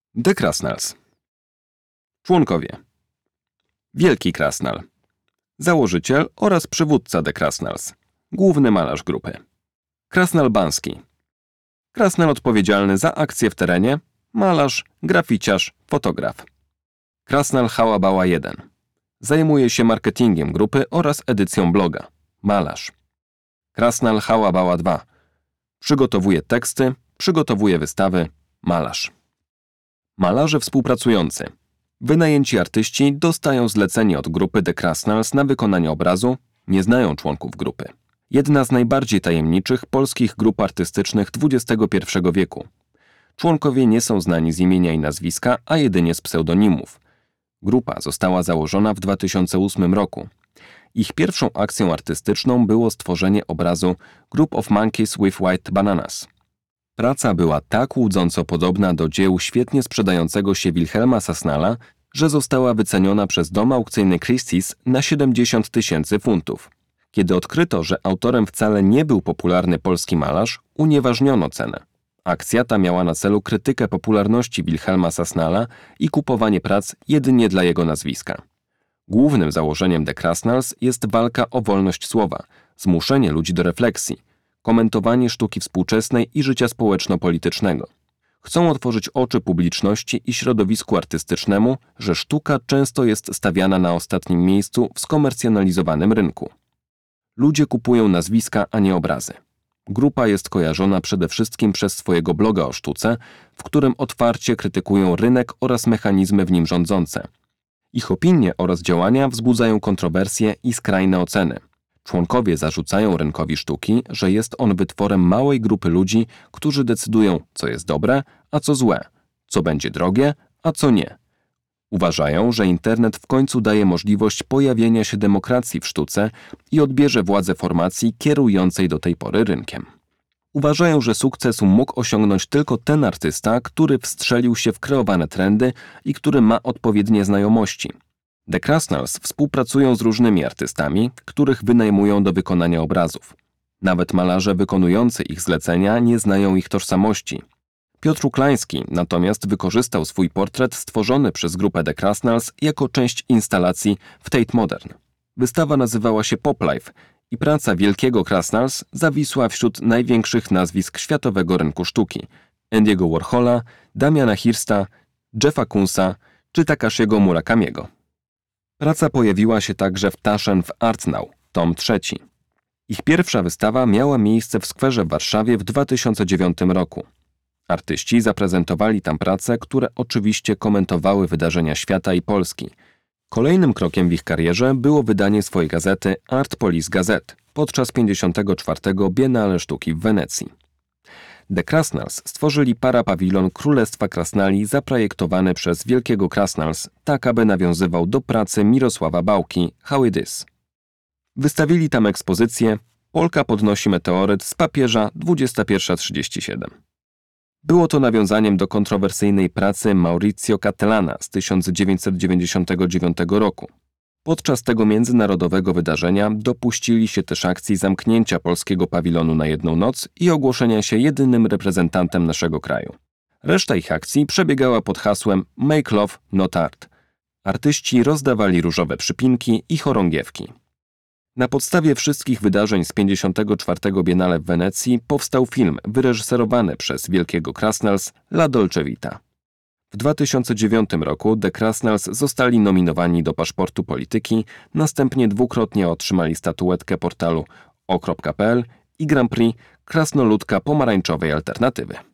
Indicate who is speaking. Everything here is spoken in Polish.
Speaker 1: The Krasnals. Członkowie: Wielki Krasnal, założyciel oraz przywódca The Krasnals, główny malarz grupy. Krasnal Banski, krasnal odpowiedzialny za akcje w terenie, malarz, graficiarz, fotograf. Krasnal Hałabała 1, zajmuje się marketingiem grupy oraz edycją bloga, malarz. Krasnal Hałabała 2, przygotowuje teksty, przygotowuje wystawy, malarz. Malarze współpracujący. Wynajęci artyści dostają zlecenie od grupy The Krasnals na wykonanie obrazu, nie znają członków grupy. Jedna z najbardziej tajemniczych polskich grup artystycznych XXI wieku. Członkowie nie są znani z imienia i nazwiska, a jedynie z pseudonimów. Grupa została założona w 2008 roku. Ich pierwszą akcją artystyczną było stworzenie obrazu Group of Monkeys with White Bananas. Praca była tak łudząco podobna do dzieł świetnie sprzedającego się Wilhelma Sasnala, że została wyceniona przez dom aukcyjny Christie's na 70 000 funtów. Kiedy odkryto, że autorem wcale nie był popularny polski malarz, unieważniono cenę. Akcja ta miała na celu krytykę popularności Wilhelma Sasnala i kupowanie prac jedynie dla jego nazwiska. Głównym założeniem The Krasnals jest walka o wolność słowa, zmuszenie ludzi do refleksji, komentowanie sztuki współczesnej i życia społeczno-politycznego. Chcą otworzyć oczy publiczności i środowisku artystycznemu, że sztuka często jest stawiana na ostatnim miejscu w skomercjonalizowanym rynku. Ludzie kupują nazwiska, a nie obrazy. Grupa jest kojarzona przede wszystkim przez swojego bloga o sztuce, w którym otwarcie krytykują rynek oraz mechanizmy w nim rządzące. Ich opinie oraz działania wzbudzają kontrowersje i skrajne oceny. Członkowie zarzucają rynkowi sztuki, że jest on wytworem małej grupy ludzi, którzy decydują, co jest dobre, a co złe, co będzie drogie, a co nie. Uważają, że internet w końcu daje możliwość pojawienia się demokracji w sztuce i odbierze władzę formacji kierującej do tej pory rynkiem. Uważają, że sukces mógł osiągnąć tylko ten artysta, który wstrzelił się w kreowane trendy i który ma odpowiednie znajomości. The Krasnals współpracują z różnymi artystami, których wynajmują do wykonania obrazów. Nawet malarze wykonujący ich zlecenia nie znają ich tożsamości. Piotr Uklański natomiast wykorzystał swój portret stworzony przez grupę The Krasnals jako część instalacji w Tate Modern. Wystawa nazywała się Poplife i praca Wielkiego Krasnals zawisła wśród największych nazwisk światowego rynku sztuki: Andy'ego Warhola, Damiana Hirsta, Jeffa Koonsa czy Takashiego Murakamiego. Praca pojawiła się także w Taschen Art Now, tom 3. Ich pierwsza wystawa miała miejsce w skwerze w Warszawie w 2009 roku. Artyści zaprezentowali tam prace, które oczywiście komentowały wydarzenia świata i Polski. Kolejnym krokiem w ich karierze było wydanie swojej gazety Art Police Gazette podczas 54. Biennale Sztuki w Wenecji. The Krasnals stworzyli parapawilon Królestwa Krasnali zaprojektowany przez Wielkiego Krasnals, tak aby nawiązywał do pracy Mirosława Bałki How It Is. Wystawili tam ekspozycję Polka podnosi meteoryt z papieża 21:37. Było to nawiązaniem do kontrowersyjnej pracy Maurizio Cattelana z 1999 roku. Podczas tego międzynarodowego wydarzenia dopuścili się też akcji zamknięcia polskiego pawilonu na jedną noc i ogłoszenia się jedynym reprezentantem naszego kraju. Reszta ich akcji przebiegała pod hasłem Make Love, Not Art. Artyści rozdawali różowe przypinki i chorągiewki. Na podstawie wszystkich wydarzeń z 54. Biennale w Wenecji powstał film wyreżyserowany przez Wielkiego Krasnals La Dolce Vita. W 2009 roku The Krasnals zostali nominowani do Paszportu Polityki, następnie dwukrotnie otrzymali statuetkę portalu o.pl i Grand Prix Krasnoludka Pomarańczowej Alternatywy.